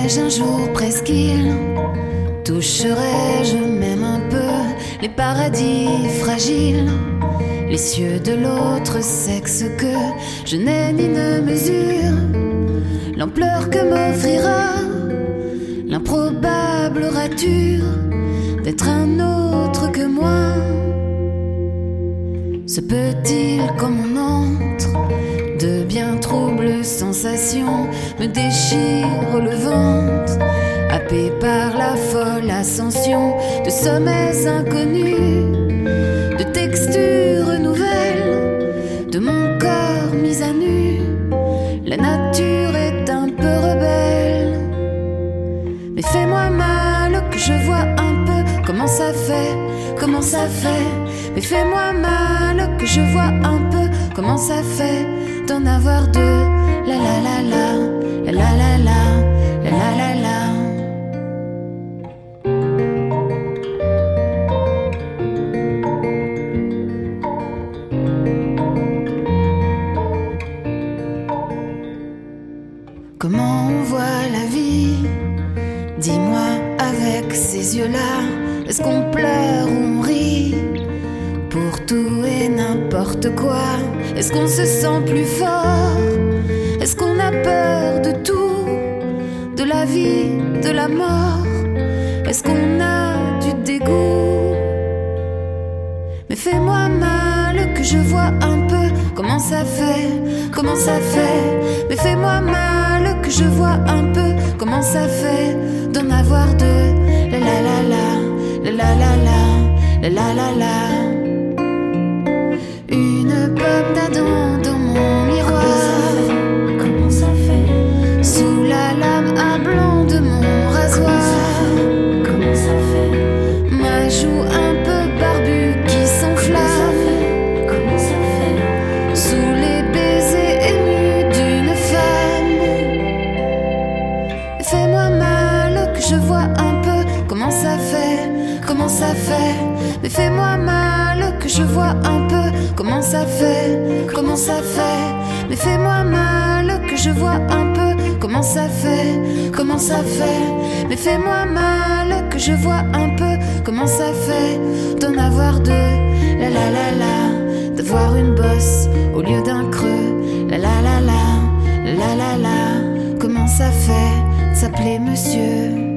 Serais-je un jour presqu'île? Toucherais-je même un peu les paradis fragiles, les cieux de l'autre sexe que je n'ai ni ne mesure, l'ampleur que m'offrira l'improbable rature d'être un autre que moi? Se peut-il qu'en mon antre de bien troubles sensations me déchirent le ventre, happé par la folle ascension de sommets inconnus, de textures nouvelles, de mon corps mis à nu? La nature est un peu rebelle, mais fais-moi mal que je vois un peu comment ça fait, mais fais-moi mal que je vois un peu comment ça fait d'en avoir deux. La la la la, la la la la, la la la la. Comment on voit la vie? Dis-moi avec ces yeux-là, est-ce qu'on pleure ou on rit pour tout et n'importe quoi? Est-ce qu'on se sent plus fort? Est-ce qu'on a peur de tout, de la vie, de la mort? Est-ce qu'on a du dégoût? Mais fais-moi mal que je vois un peu comment ça fait, mais fais-moi mal que je vois un peu comment ça fait d'en avoir deux. La la la la, la la la la, la la la la. Une pomme d'Adam dans mon miroir, comment ça fait? Sous la lame à blanc de mon rasoir, comment ça fait? Ma joue un peu barbue qui s'enflamme, comment ça fait? Sous les baisers émus d'une femme. Fais-moi mal que je vois un peu comment ça fait, mais fais-moi mal que je vois un peu comment ça fait, mais fais-moi mal que je vois un peu comment ça fait, mais fais-moi mal que je vois un peu comment ça fait d'en avoir deux. La la la la, de voir une bosse au lieu d'un creux. La la la la, la la la la, comment ça fait de s'appeler monsieur?